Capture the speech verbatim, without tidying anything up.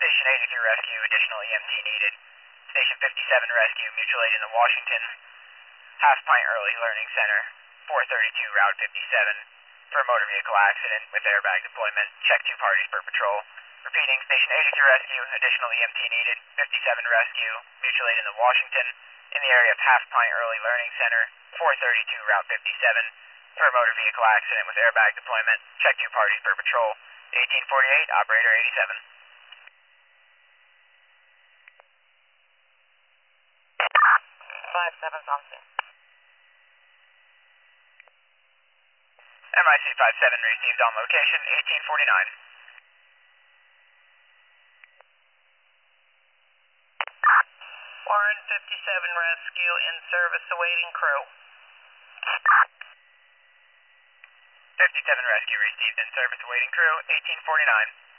Station eighty-three rescue, additional E M T needed. Station fifty-seven rescue, mutual aid in the Washington, Half Pint Early Learning Center, four thirty-two Route fifty-seven, for a motor vehicle accident with airbag deployment. Check two parties per patrol. Repeating, Station eighty-three rescue, additional E M T needed. fifty-seven rescue, mutual aid in the Washington, in the area of Half Pint Early Learning Center, four thirty-two Route fifty-seven, for a motor vehicle accident with airbag deployment. Check two parties per patrol. eighteen forty-eight, operator eighty-seven. five seven's on scene. M I C five seven received on location, eighteen forty-nine. Warren fifty-seven rescue in service awaiting crew. fifty-seven rescue received in service awaiting crew, eighteen forty-nine.